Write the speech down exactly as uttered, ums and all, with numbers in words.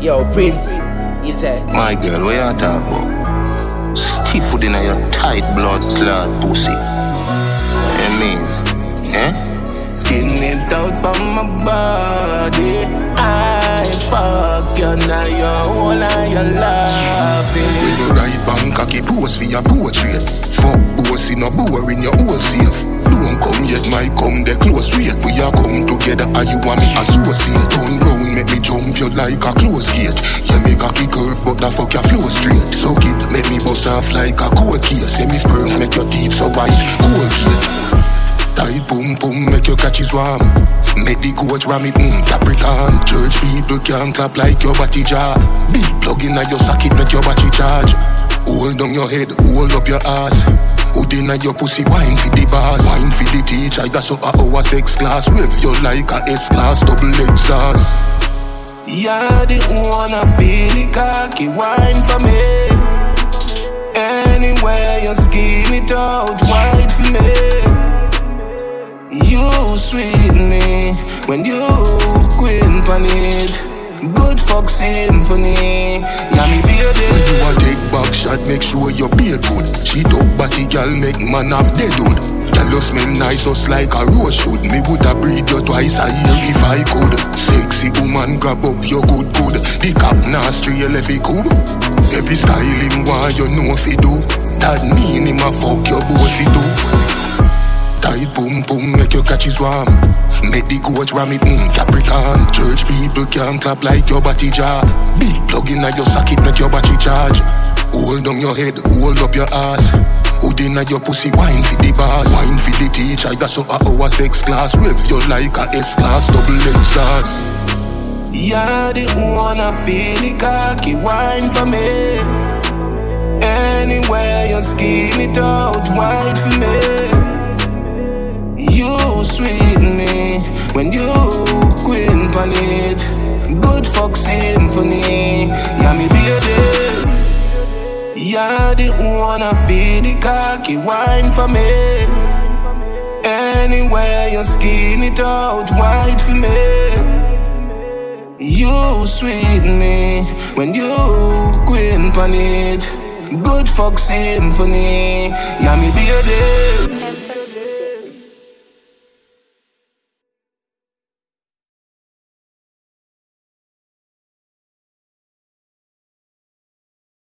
Yo, Prince, he said. My girl, where you talk about? Stiff food in your tight blood clot pussy. I mean, eh? Skin it out from my body. I fuck you now, you're all I you laughing. When you ride bank, cocky pose for your portrait. Fuck boss in a boring, your whole safe. Don't come yet, my come the close wait. We are come together and you want me associate. Turn round, make me jump you like a close gate. You make a kick curve, but the fuck your flow straight. So kid, make me bust off like a cold case. Say me sperms make your teeth so white, cold gate. Tight boom boom, make your catches warm. Make the coach ram it, mm, Capricorn. Church people can't clap like your body jar. Big plug in your socket, make your battery charge. Hold down your head, hold up your ass. Hood inna your pussy, wine for the boss. Wine for the teacher, that's so a our sex class. Rev you like a S-class, double exhaust. You're the one I feel the cocky wine for me. Anywhere you skin it out, white for me. You sweet me when you queen pan it. Good fuck symphony, yeah me be a day. When you a take back shot, make sure you be good. She talk body, girl, make man have dead wood. Girl, you smell nice, just like a rose should. Me woulda breathe you twice a year if I could. Sexy woman, grab up your good good. The cap nasty, you left it cool. Every style him want, you know if he do. That mean him a fuck your bossy too. Tight boom boom, make your catches warm. Make the coach ram it, mm, Capricorn. Church people can't clap like your body jar. Big plug in your socket, make your battery charge. Hold down your head, hold up your ass. Hood inna your pussy, wine for the boss. Wine for the teacher, that's so a our sex class. Rev you like a S-class, double exhaust. You're the one I feel the cocky wine for me. Anywhere you skin it out, white for me. You sweet me when you queen pan it. Good fuck symphony, yeah me be a day. You're the one I feel the cocky wine for me. Anywhere you skin it out, white for me. You sweet me when you queen pan it. Good fuck symphony, yeah me be a day.